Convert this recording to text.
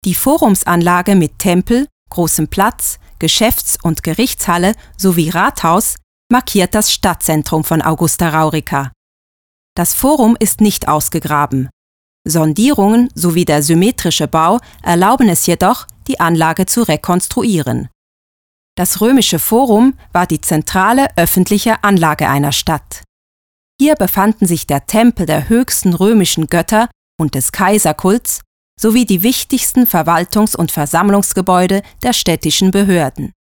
Die Forumsanlage mit Tempel, großem Platz, Geschäfts- und Gerichtshalle sowie Rathaus markiert das Stadtzentrum von Augusta Raurica. Das Forum ist nicht ausgegraben. Sondierungen sowie der symmetrische Bau erlauben es jedoch, die Anlage zu rekonstruieren. Das römische Forum war die zentrale öffentliche Anlage einer Stadt. Hier befanden sich der Tempel der höchsten römischen Götter und des Kaiserkults sowie die wichtigsten Verwaltungs- und Versammlungsgebäude der städtischen Behörden.